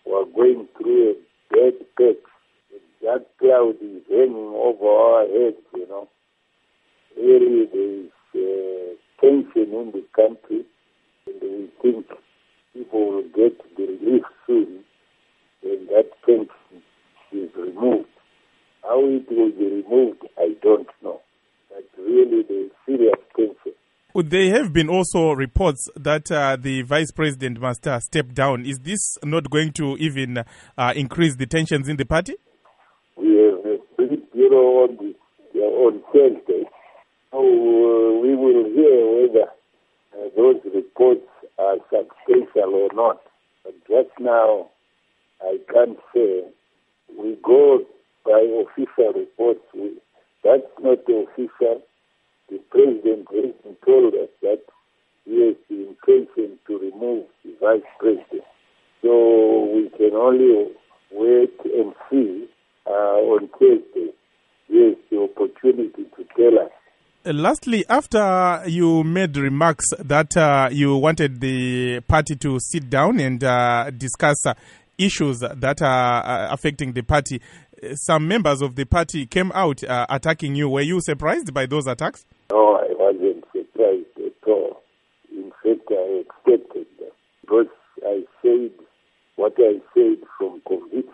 we're going through a bad patch. That cloud is hanging over our heads. Really, there is tension in the country, and we think people will get the relief soon when that tension is removed. How it will be removed, I don't know. But really, there is serious tension. There have been also reports that the Vice President must step down. Is this not going to even increase the tensions in the party? We have a big bureau on Thursday. So we will hear whether those reports are substantial or not. But just now, I can't say. We go by official reports. That's not official. The president has told us that he has the intention to remove the vice president. So we can only wait and see on Thursday. He has the opportunity to tell us. Lastly, after you made remarks that you wanted the party to sit down and discuss issues that are affecting the party, some members of the party came out attacking you. Were you surprised by those attacks? No, I wasn't surprised at all. In fact, I expected that because I said what I said from conviction.